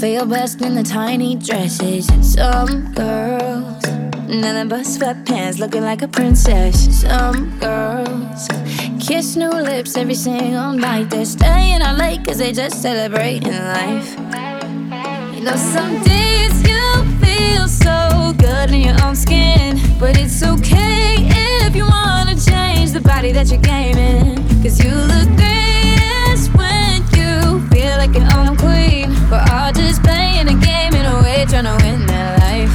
feel best in the tiny dresses. Some girls, nothing but sweatpants, looking like a princess. Some girls kiss new lips every single night. They're staying out late cause they just celebrating life. You know, some days you feel so good in your own skin, but it's okay if you wanna change the body that you're gaming. Cause you look greatest when you feel like your own queen. We're all just playing a game in a way, trying to win that life.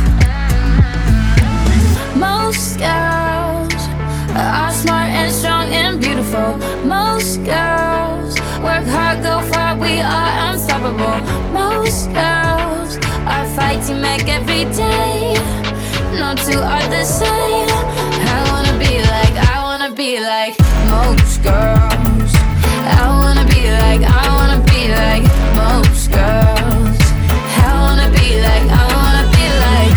Most girls are smart and strong and beautiful. Most girls work hard, go far, we are unstoppable. Most girls are fighting back every day. No two are the same. I wanna be like most girls. I wanna be like most girls. I wanna be like I wanna be like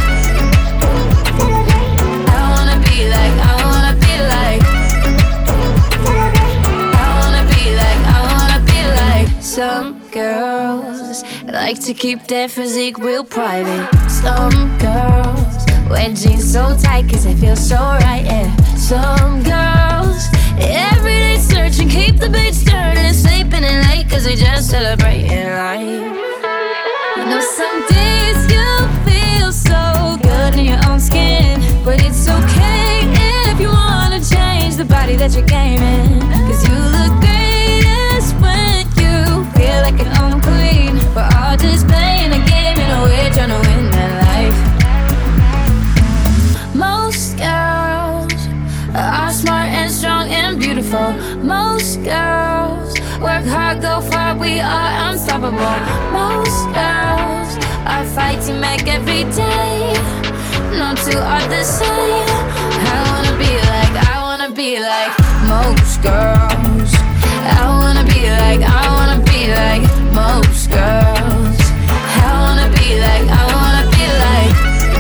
some girls like to keep their physique real private. Some girls wear jeans so tight cause they feel so right, yeah. Some girls everyday searching, keep the beats turning, sleeping in late cause they just celebrating life. You know, some days you feel so good in your own skin, but it's okay if you wanna change the body that you're gaming. Cause you look greatest when you feel like your own queen. We're all just playing a game in a way, trying to win that life. Most girls are smart and strong and beautiful. Most girls work hard, go far, we are unstoppable. Most girls are fighting back every day. No two are the same. I wanna be like most girls. I wanna be like most girls. I wanna be like I wanna be like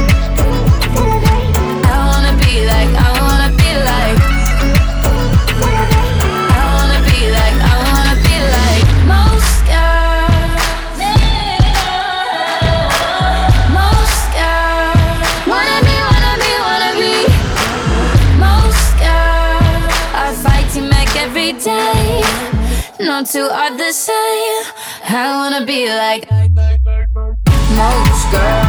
most girls. Most girls wanna be most girls are fighting back every day. No two are the same. I wanna be like most girls.